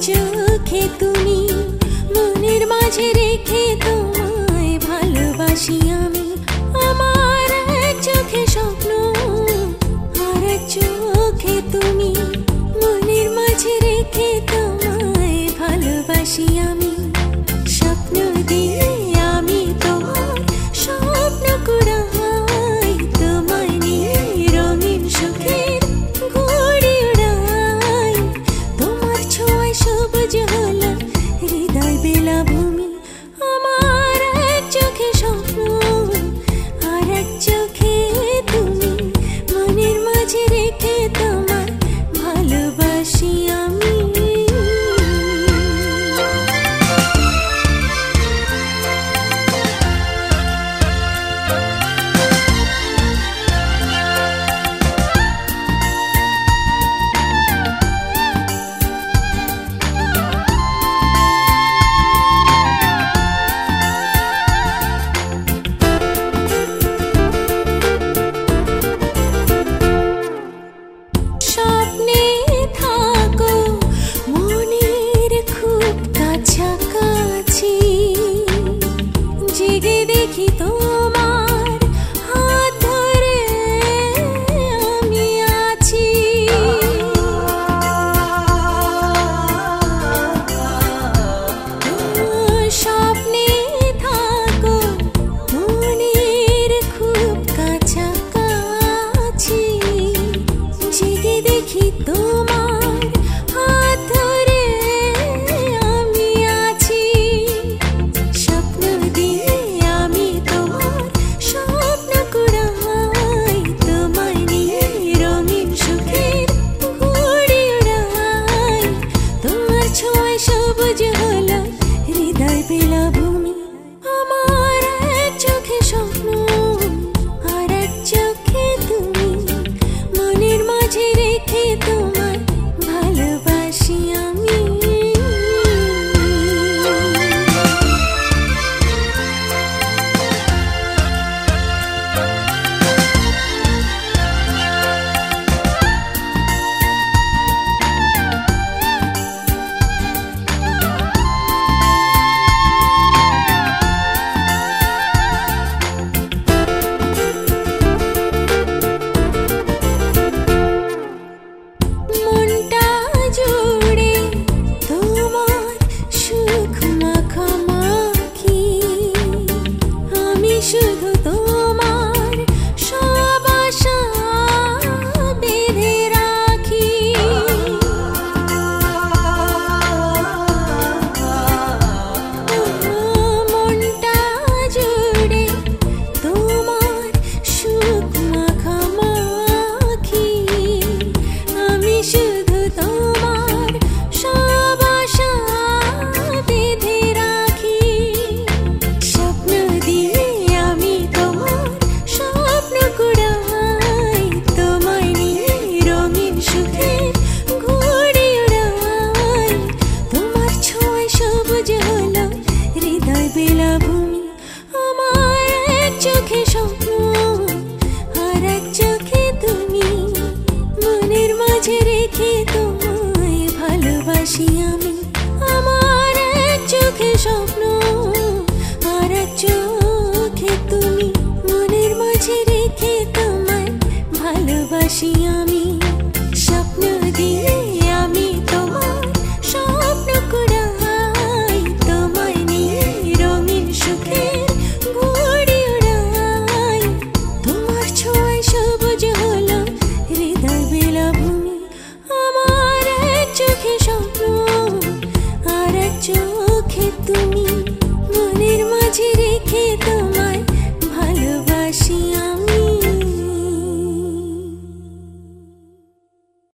চোখে তুমি মনের মাঝে রেখে তোমায় ভালোবাসি আমি। আমার এক চোখে স্বপ্ন আর এক চোখে তুমি মনের মাঝে রেখে তোমায় ভালোবাসি আমি। স্বপ্ন দিয়ে আমি তোমার স্বপ্ন কুড়াই, তোমায় নিয়ে রঙিন সুখের ঘুড়ি উড়াই। তোমার ছোঁয়ায় সবুজ হলো হৃদয় বেলাভূমি। আমার এক চোখে স্বপ্ন আর এক চোখে তুমি মনের মাঝে রেখে তোমার ভালোবাসি আমি। স্বপ্নে থাকো মনের খুব কাছাকাছি, জেগে দেখি তোমার হাত ধরে আমি আছি। স্বপ্নে থাকো মনের খুব কাছাকাছি, জেগে দেখি তোমার হাত ধরে আমি আছি। স্বপ্ন দিয়ে আমি তোমার স্বপ্ন কুড়াই, তোমায় নিয়ে রঙিন সুখের ঘুড়ি উড়াই। তোমার ছোঁয়ায়